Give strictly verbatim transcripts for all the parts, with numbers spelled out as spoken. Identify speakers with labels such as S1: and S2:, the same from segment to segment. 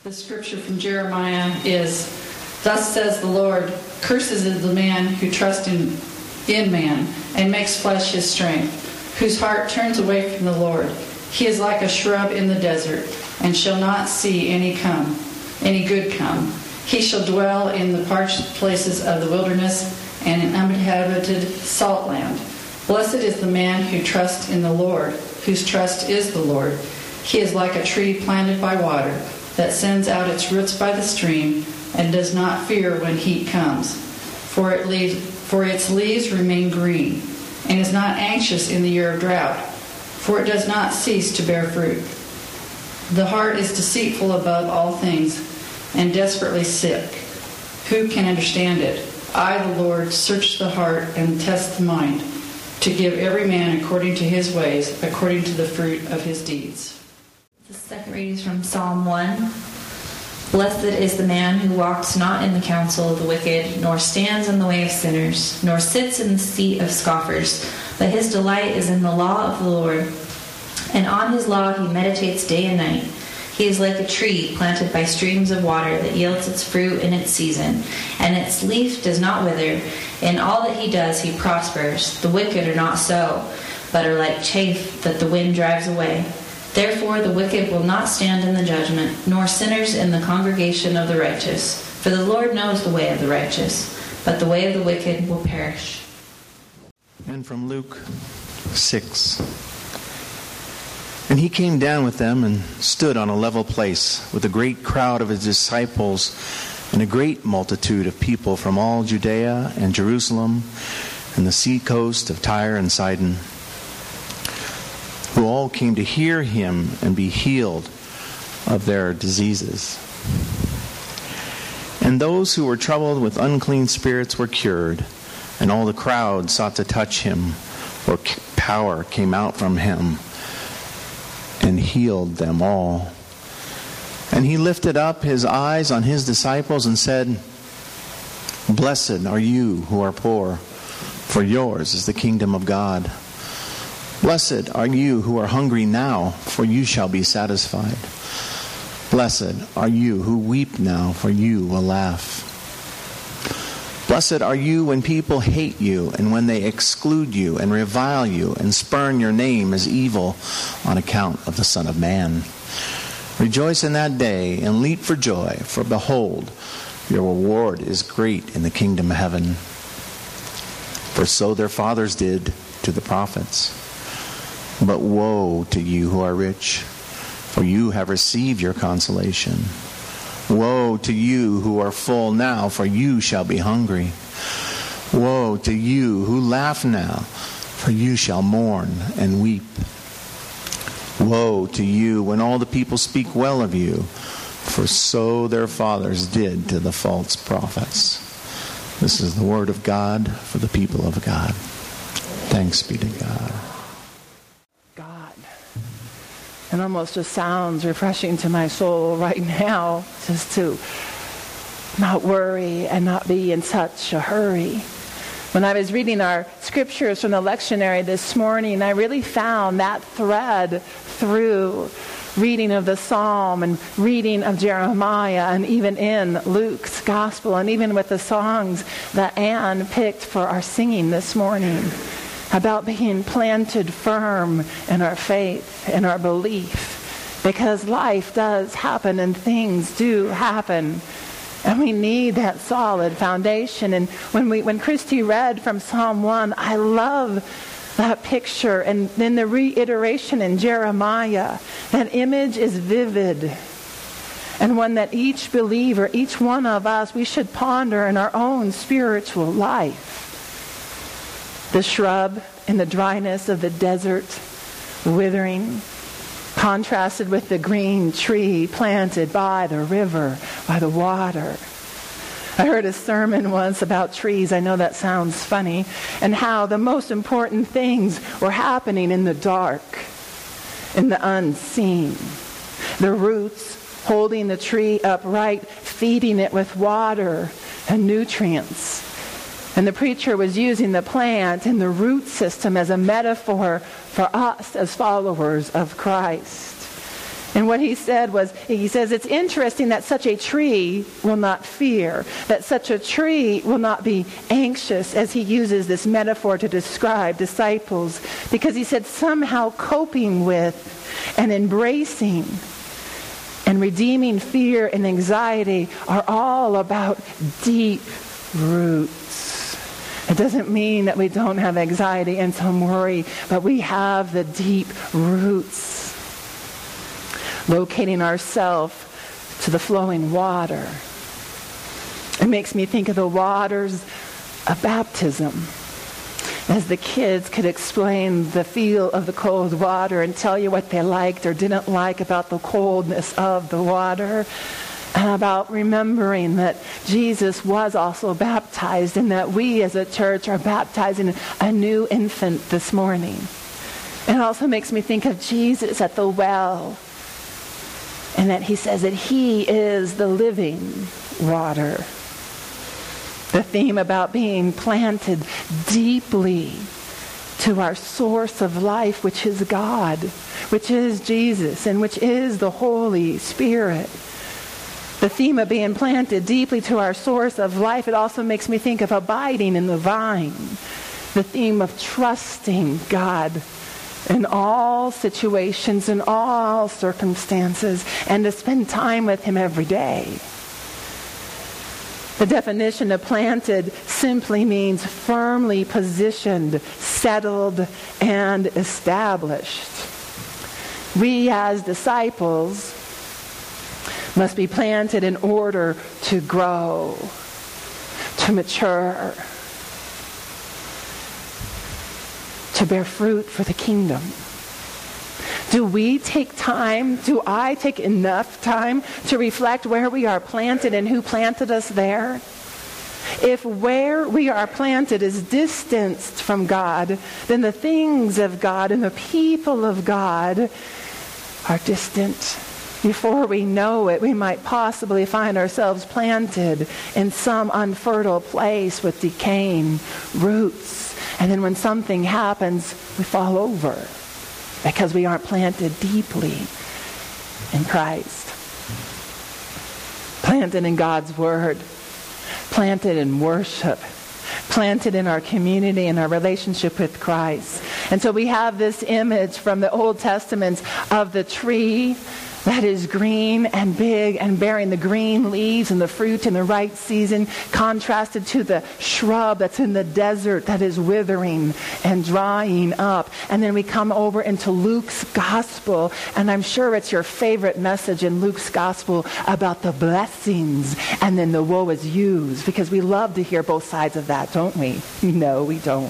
S1: The scripture from Jeremiah is, "Thus says the Lord, curses is the man who trusts in, in man and makes flesh his strength, whose heart turns away from the Lord. He is like a shrub in the desert, and shall not see any come, any good come. He shall dwell in the parched places of the wilderness and in uninhabited salt land. Blessed is the man who trusts in the Lord, whose trust is the Lord. He is like a tree planted by water, that sends out its roots by the stream, and does not fear when heat comes. For it leaves, for its leaves remain green, and is not anxious in the year of drought, for it does not cease to bear fruit. The heart is deceitful above all things, and desperately sick. Who can understand it? I, the Lord, search the heart and test the mind, to give every man according to his ways, according to the fruit of his deeds."
S2: The second reading is from Psalm one. Blessed is the man who walks not in the counsel of the wicked, nor stands in the way of sinners, nor sits in the seat of scoffers. But his delight is in the law of the Lord, and on his law he meditates day and night. He is like a tree planted by streams of water that yields its fruit in its season, and its leaf does not wither. In all that he does he prospers. The wicked are not so, but are like chaff that the wind drives away. Therefore the wicked will not stand in the judgment, nor sinners in the congregation of the righteous. For the Lord knows the way of the righteous, but the way of the wicked will perish.
S3: And from Luke six. And he came down with them and stood on a level place with a great crowd of his disciples and a great multitude of people from all Judea and Jerusalem and the sea coast of Tyre and Sidon, who all came to hear him and be healed of their diseases. And those who were troubled with unclean spirits were cured, and all the crowd sought to touch him, for power came out from him and healed them all. And he lifted up his eyes on his disciples and said, Blessed are you who are poor, for yours is the kingdom of God. Blessed are you who are hungry now, for you shall be satisfied. Blessed are you who weep now, for you will laugh. Blessed are you when people hate you, and when they exclude you, and revile you, and spurn your name as evil on account of the Son of Man. Rejoice in that day, and leap for joy, for behold, your reward is great in the kingdom of heaven. For so their fathers did to the prophets. But woe to you who are rich, for you have received your consolation. Woe to you who are full now, for you shall be hungry. Woe to you who laugh now, for you shall mourn and weep. Woe to you when all the people speak well of you, for so their fathers did to the false prophets. This is the word of God for the people of God. Thanks be to God.
S4: It almost just sounds refreshing to my soul right now, just to not worry and not be in such a hurry. When I was reading our scriptures from the lectionary this morning, I really found that thread through reading of the Psalm and reading of Jeremiah, and even in Luke's gospel, and even with the songs that Anne picked for our singing this morning, about being planted firm in our faith and our belief, because life does happen and things do happen, and we need that solid foundation. And when we when Christy read from Psalm one, I love that picture, and then the reiteration in Jeremiah. That image is vivid, and one that each believer, each one of us, we should ponder in our own spiritual life. The shrub in the dryness of the desert, withering, contrasted with the green tree planted by the river, by the water. I heard a sermon once about trees. I know that sounds funny. And how the most important things were happening in the dark, in the unseen. The roots holding the tree upright, feeding it with water and nutrients. And the preacher was using the plant and the root system as a metaphor for us as followers of Christ. And what he said was, he says, it's interesting that such a tree will not fear, that such a tree will not be anxious, as he uses this metaphor to describe disciples, because he said somehow coping with and embracing and redeeming fear and anxiety are all about deep roots. It doesn't mean that we don't have anxiety and some worry, but we have the deep roots. Locating ourselves to the flowing water. It makes me think of the waters of baptism. As the kids could explain the feel of the cold water and tell you what they liked or didn't like about the coldness of the water. And about remembering that Jesus was also baptized and that we as a church are baptizing a new infant this morning. It also makes me think of Jesus at the well. And that he says that he is the living water. The theme about being planted deeply to our source of life, which is God, which is Jesus, and which is the Holy Spirit. The theme of being planted deeply to our source of life, it also makes me think of abiding in the vine. The theme of trusting God in all situations, in all circumstances, and to spend time with him every day. The definition of planted simply means firmly positioned, settled, and established. We as disciples must be planted in order to grow, to mature, to bear fruit for the kingdom. Do we take time, do I take enough time to reflect where we are planted and who planted us there? If where we are planted is distanced from God, then the things of God and the people of God are distant. Before we know it, we might possibly find ourselves planted in some unfertile place with decaying roots. And then when something happens, we fall over because we aren't planted deeply in Christ. Planted in God's Word. Planted in worship. Planted in our community and our relationship with Christ. And so we have this image from the Old Testament of the tree that is green and big and bearing the green leaves and the fruit in the right season, contrasted to the shrub that's in the desert that is withering and drying up. And then we come over into Luke's gospel, and I'm sure it's your favorite message in Luke's gospel about the blessings and then the woe is yous, because we love to hear both sides of that, don't we? No, we don't.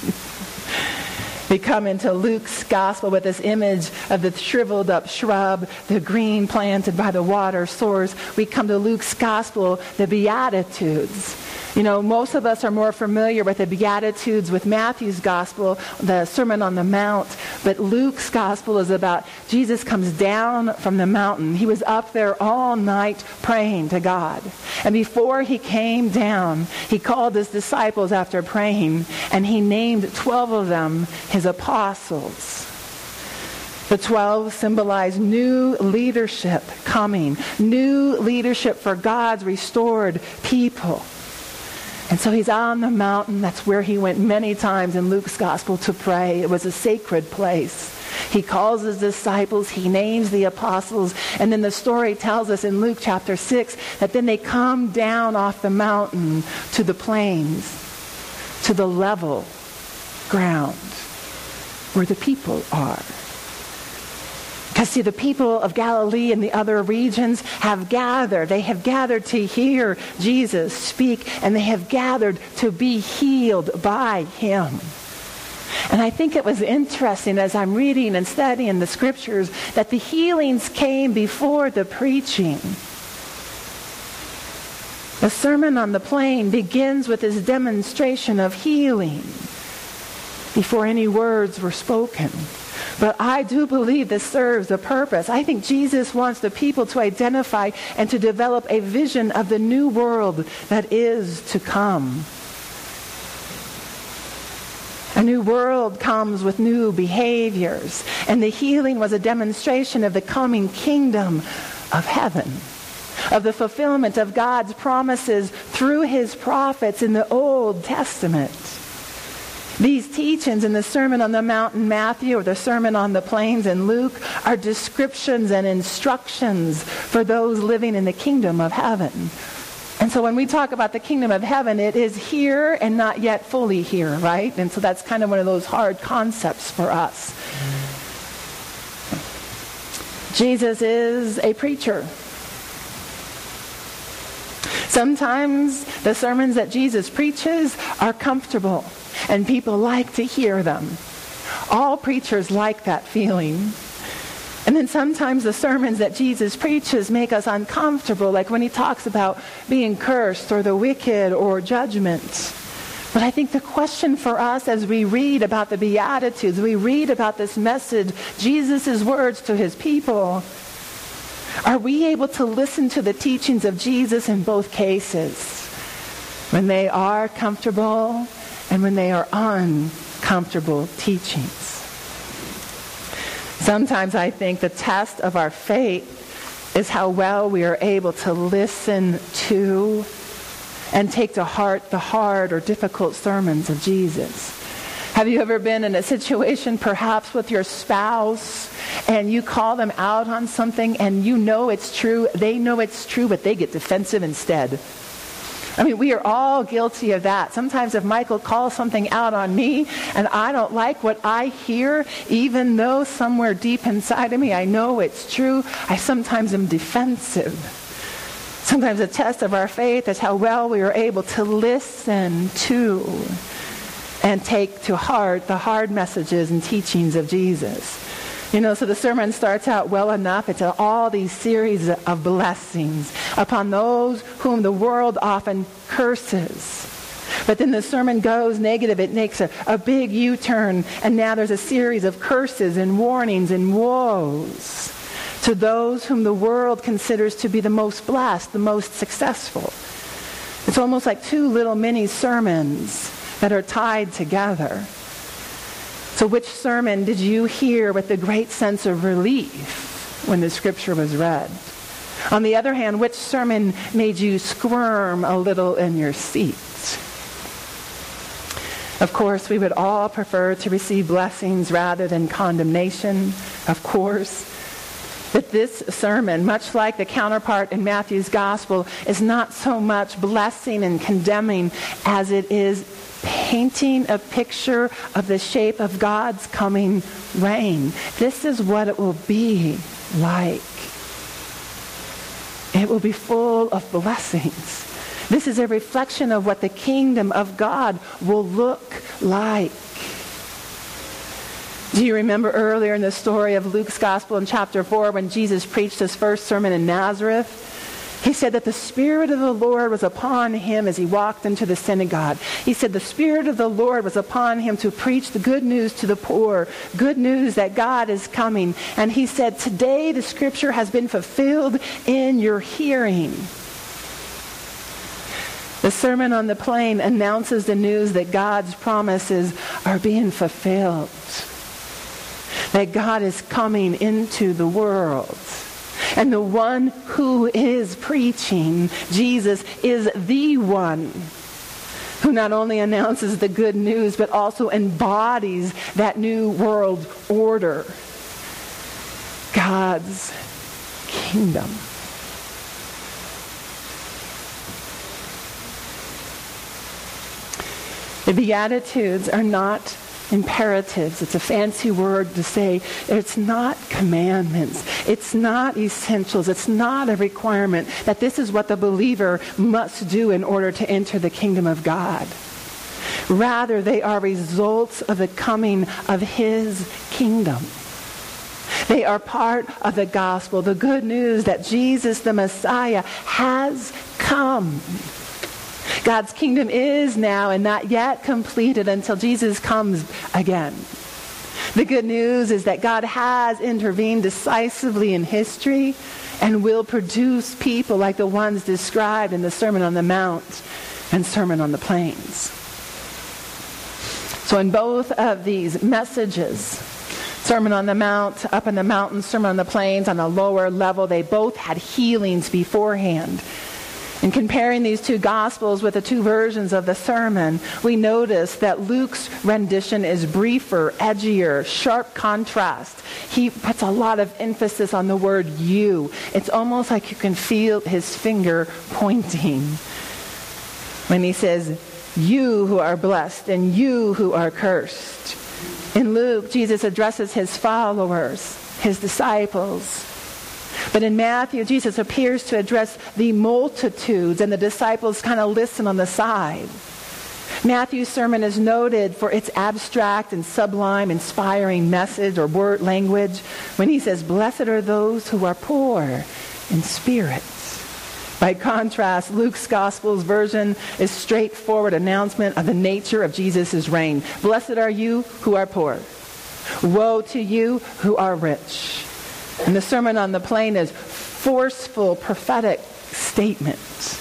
S4: We come into Luke's gospel with this image of the shriveled up shrub, the green planted by the water source. We come to Luke's gospel, the Beatitudes. You know, most of us are more familiar with the Beatitudes with Matthew's gospel, the Sermon on the Mount. But Luke's gospel is about Jesus comes down from the mountain. He was up there all night praying to God. And before he came down, he called his disciples after praying, and he named twelve of them his apostles. The twelve symbolize new leadership coming, new leadership for God's restored people. And so he's on the mountain. That's where he went many times in Luke's gospel to pray. It was a sacred place. He calls his disciples. He names the apostles. And then the story tells us in Luke chapter six that then they come down off the mountain to the plains, to the level ground where the people are. Because, see, the people of Galilee and the other regions have gathered. They have gathered to hear Jesus speak, and they have gathered to be healed by him. And I think it was interesting as I'm reading and studying the scriptures that the healings came before the preaching. The Sermon on the Plain begins with this demonstration of healing before any words were spoken. But I do believe this serves a purpose. I think Jesus wants the people to identify and to develop a vision of the new world that is to come. A A new world comes with new behaviors. And the healing was a demonstration of the coming kingdom of heaven, of the fulfillment of God's promises through his prophets in the Old Testament. These teachings in the Sermon on the Mount in Matthew or the Sermon on the Plains in Luke are descriptions and instructions for those living in the kingdom of heaven. And so when we talk about the kingdom of heaven, it is here and not yet fully here, right? And so that's kind of one of those hard concepts for us. Jesus is a preacher. Sometimes the sermons that Jesus preaches are comfortable, and people like to hear them. All preachers like that feeling. And then sometimes the sermons that Jesus preaches make us uncomfortable, like when he talks about being cursed or the wicked or judgment. But I think the question for us as we read about the Beatitudes, we read about this message, Jesus' words to his people, are we able to listen to the teachings of Jesus in both cases? When they are comfortable and when they are uncomfortable teachings. Sometimes I think the test of our faith is how well we are able to listen to and take to heart the hard or difficult sermons of Jesus. Have you ever been in a situation perhaps with your spouse and you call them out on something and you know it's true, they know it's true, but they get defensive instead? I mean, we are all guilty of that. Sometimes if Michael calls something out on me and I don't like what I hear, even though somewhere deep inside of me I know it's true, I sometimes am defensive. Sometimes a test of our faith is how well we are able to listen to and take to heart the hard messages and teachings of Jesus. You know, so the sermon starts out well enough. It's all these series of blessings upon those whom the world often curses. But then the sermon goes negative. It makes a, a big U-turn. And now there's a series of curses and warnings and woes to those whom the world considers to be the most blessed, the most successful. It's almost like two little mini sermons that are tied together. So which sermon did you hear with a great sense of relief when the scripture was read? On the other hand, which sermon made you squirm a little in your seat? Of course, we would all prefer to receive blessings rather than condemnation, of course. But this sermon, much like the counterpart in Matthew's gospel, is not so much blessing and condemning as it is painting a picture of the shape of God's coming reign. This is what it will be like. It will be full of blessings. This is a reflection of what the kingdom of God will look like. Do you remember earlier in the story of Luke's gospel in chapter four when Jesus preached his first sermon in Nazareth? He said that the Spirit of the Lord was upon him as he walked into the synagogue. He said the Spirit of the Lord was upon him to preach the good news to the poor, good news that God is coming. And he said, today the scripture has been fulfilled in your hearing. The Sermon on the Plain announces the news that God's promises are being fulfilled. That God is coming into the world. And the one who is preaching, Jesus, is the one who not only announces the good news, but also embodies that new world order. God's kingdom. The Beatitudes are not imperatives. It's a fancy word to say it's not commandments. It's not essentials. It's not a requirement that this is what the believer must do in order to enter the kingdom of God. Rather, they are results of the coming of his kingdom. They are part of the gospel, the good news that Jesus, the Messiah, has come. God's kingdom is now and not yet completed until Jesus comes again. The good news is that God has intervened decisively in history and will produce people like the ones described in the Sermon on the Mount and Sermon on the Plains. So in both of these messages, Sermon on the Mount, up in the mountains, Sermon on the Plains, on a lower level, they both had healings beforehand. In comparing these two Gospels with the two versions of the sermon, we notice that Luke's rendition is briefer, edgier, sharp contrast. He puts a lot of emphasis on the word you. It's almost like you can feel his finger pointing when he says, you who are blessed and you who are cursed. In Luke, Jesus addresses his followers, his disciples. But in Matthew, Jesus appears to address the multitudes, and the disciples kind of listen on the side. Matthew's sermon is noted for its abstract and sublime, inspiring message or word language when he says, blessed are those who are poor in spirit. By contrast, Luke's Gospel's version is straightforward announcement of the nature of Jesus' reign. Blessed are you who are poor. Woe to you who are rich. And the Sermon on the Plain is forceful, prophetic statements.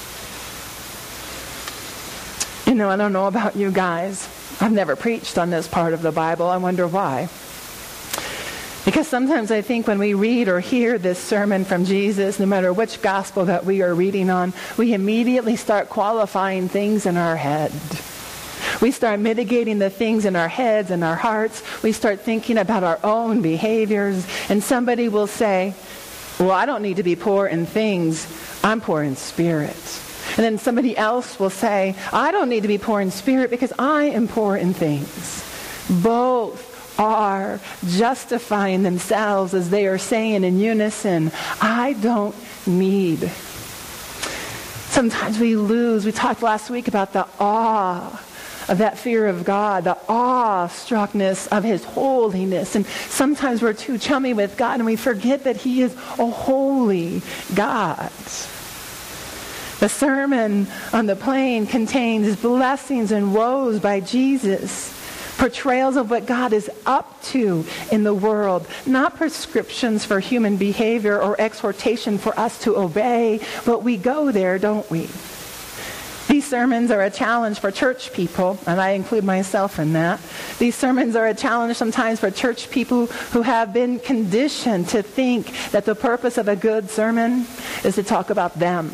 S4: You know, I don't know about you guys. I've never preached on this part of the Bible. I wonder why. Because sometimes I think when we read or hear this sermon from Jesus, no matter which gospel that we are reading on, we immediately start qualifying things in our head. We start mitigating the things in our heads and our hearts. We start thinking about our own behaviors. And somebody will say, well, I don't need to be poor in things. I'm poor in spirit. And then somebody else will say, I don't need to be poor in spirit because I am poor in things. Both are justifying themselves as they are saying in unison, I don't need. Sometimes we lose. We talked last week about the awe of that fear of God, the awestruckness of his holiness. And sometimes we're too chummy with God and we forget that he is a holy God. The Sermon on the Plain contains blessings and woes by Jesus, portrayals of what God is up to in the world, not prescriptions for human behavior or exhortation for us to obey, but we go there, don't we? These sermons are a challenge for church people, and I include myself in that. These sermons are a challenge sometimes for church people who have been conditioned to think that the purpose of a good sermon is to talk about them,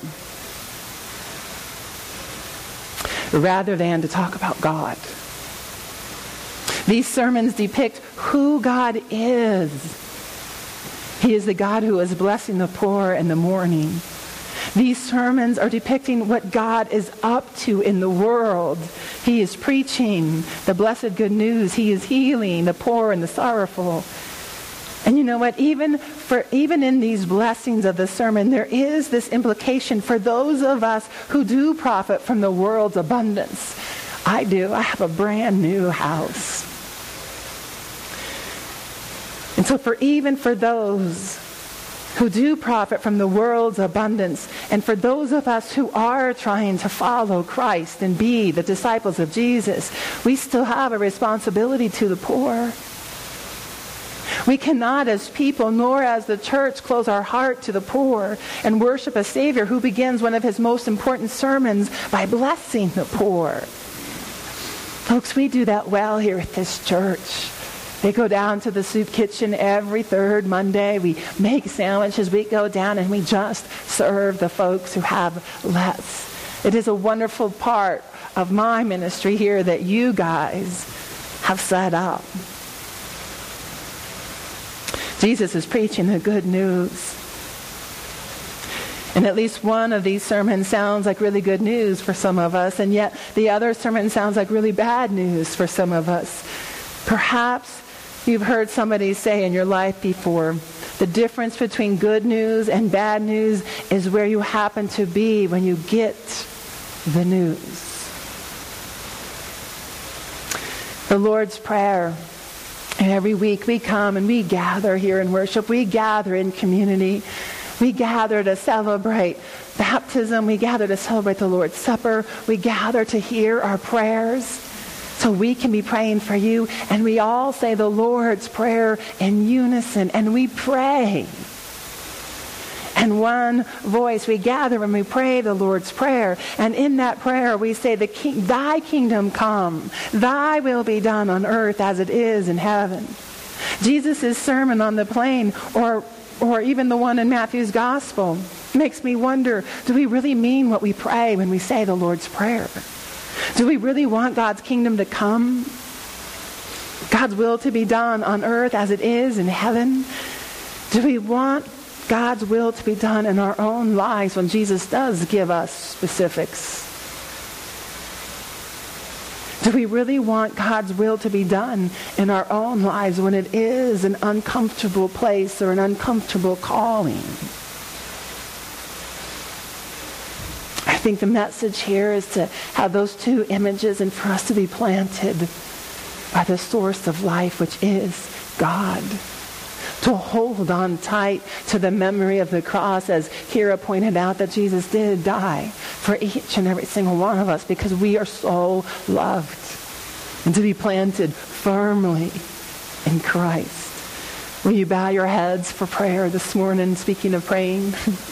S4: rather than to talk about God. These sermons depict who God is. He is the God who is blessing the poor and the mourning. These sermons are depicting what God is up to in the world. He is preaching the blessed good news. He is healing the poor and the sorrowful. And you know what? Even for even in these blessings of the sermon, there is this implication for those of us who do profit from the world's abundance. I do. I have a brand new house. And so for even for those who do profit from the world's abundance, and for those of us who are trying to follow Christ and be the disciples of Jesus, we still have a responsibility to the poor. We cannot as people, nor as the church, close our heart to the poor and worship a Savior who begins one of his most important sermons by blessing the poor. Folks, we do that well here at this church. They go down to the soup kitchen every third Monday. We make sandwiches. We go down and we just serve the folks who have less. It is a wonderful part of my ministry here that you guys have set up. Jesus is preaching the good news. And at least one of these sermons sounds like really good news for some of us, and yet the other sermon sounds like really bad news for some of us. Perhaps you've heard somebody say in your life before, the difference between good news and bad news is where you happen to be when you get the news. The Lord's Prayer. Every week we come and we gather here in worship. We gather in community. We gather to celebrate baptism. We gather to celebrate the Lord's Supper. We gather to hear our prayers so we can be praying for you. And we all say the Lord's Prayer in unison. And we pray. And In one voice, we gather and we pray the Lord's Prayer. And in that prayer, we say, "The king, thy kingdom come, thy will be done on earth as it is in heaven." Jesus' sermon on the plain, or, or even the one in Matthew's gospel, makes me wonder, do we really mean what we pray when we say the Lord's Prayer? Do we really want God's kingdom to come? God's will to be done on earth as it is in heaven? Do we want God's will to be done in our own lives when Jesus does give us specifics? Do we really want God's will to be done in our own lives when it is an uncomfortable place or an uncomfortable calling? I think the message here is to have those two images and for us to be planted by the source of life, which is God. To hold on tight to the memory of the cross, as Kira pointed out, that Jesus did die for each and every single one of us because we are so loved. And to be planted firmly in Christ. Will you bow your heads for prayer this morning, speaking of praying?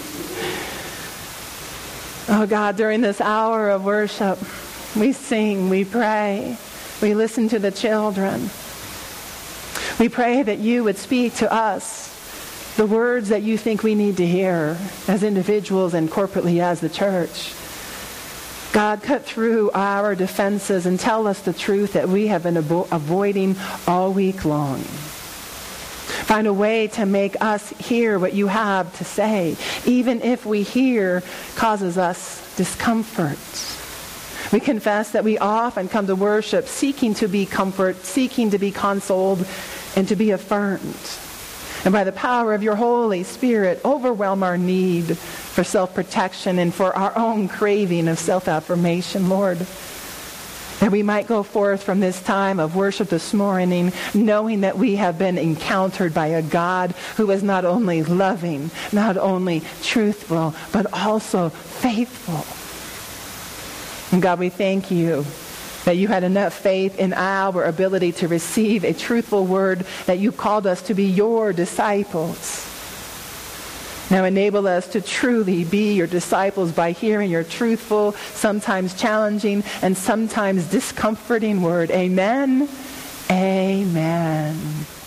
S4: Oh God, during this hour of worship, we sing, we pray, we listen to the children. We pray that you would speak to us the words that you think we need to hear as individuals and corporately as the church. God, cut through our defenses and tell us the truth that we have been avo- avoiding all week long. Find a way to make us hear what you have to say, even if we hear causes us discomfort. We confess that we often come to worship seeking to be comforted, seeking to be consoled, and to be affirmed. And by the power of your Holy Spirit, overwhelm our need for self-protection and for our own craving of self-affirmation, Lord. That we might go forth from this time of worship this morning knowing that we have been encountered by a God who is not only loving, not only truthful, but also faithful. And God, we thank you that you had enough faith in our ability to receive a truthful word, that you called us to be your disciples. Now enable us to truly be your disciples by hearing your truthful, sometimes challenging, and sometimes discomforting word. Amen. Amen.